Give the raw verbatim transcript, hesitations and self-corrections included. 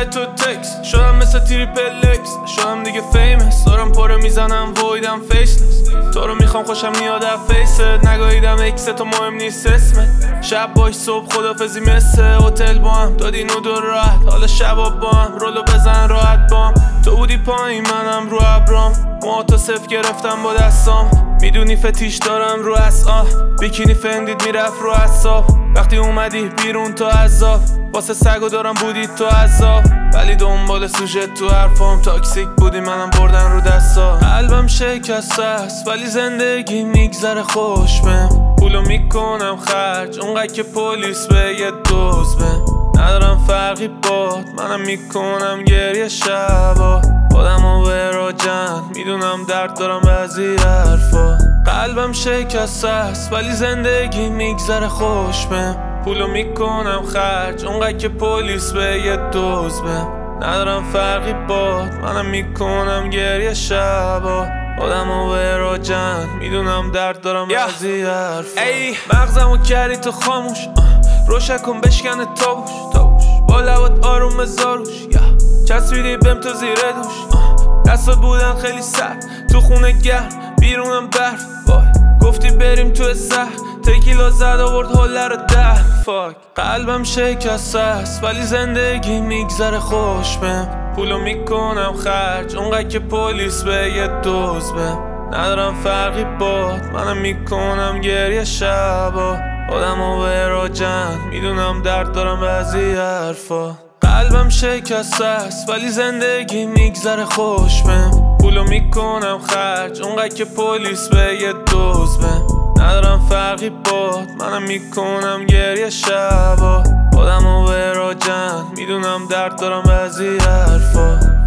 تو تکس شدم مثل تریپل اکس، شدم دیگه فیمس، دارم پاره میزنم وایدم فیسلس. تو رو میخوام خوشم میاد از فیست، نگاهیدم اکس تو مهم نیست اسمت. شب باش صبح خدافزی مثل هتل با هم دادین و دو راحت، حالا شبا با هم رولو بزن راحت بام. تو بودی پایین منم رو ابرام، موهاتو صف گرفتم با دستام. میدونی فتیش دارم رو اسآ، بیکینی فندید میرفت رو اصاب. وقتی اومدی بیرون تو عذاب، واسه سگو دارم بودی تو عذاب. ولی دنبال سوژت تو حرفام، تاکسیک بودی منم بردن رو دستا. قلبم شکسته است ولی زندگی میگذره خوش بهم. پولو میکنم خرج اونقدر که پلیس به یه دوز بهم. ندارم فرقی باد منم میکنم گریه شبا. خودم و وراجن میدونم درد دارم بعضی حرفا. قلبم شکسته است ولی زندگی میگذره خوش بهم. پولو میکنم خرج اونقدر که پلیس به یه دوز بهم. ندارم فرقی باد منم میکنم گریه شبا. خودم و وراجن میدونم درد دارم بعضی حرفا. ای مغزمو کردی تو خاموش، روشن کن بشکنه تابوش تابوش. با لبات آروم زاروش چسبیدی بهم تو زیر دوش. دستات بودن خیلی سخت تو خونه گرم بیرونم برف. وای گفتی بریم تو سخت، تکیلا زد آورد حاله رو ده. فاک قلبم شکسته است ولی زندگی میگذره خوش بهم. پولو میکنم خرج اونقدر که پلیس به یه دوز بهم. ندارم فرقی باد منم میکنم گریه شبا. خودم و وراجن میدونم درد دارم بعضی حرفا. قلبم شکسته است ولی زندگی میگذره خوش بهم. پولو میکنم خرج اونقدر که پلیس به یه دوز بهم. ندارم فرقی باد منم میکنم گریه شبا. خودم و وراجن میدونم درد دارم بعضی حرفا.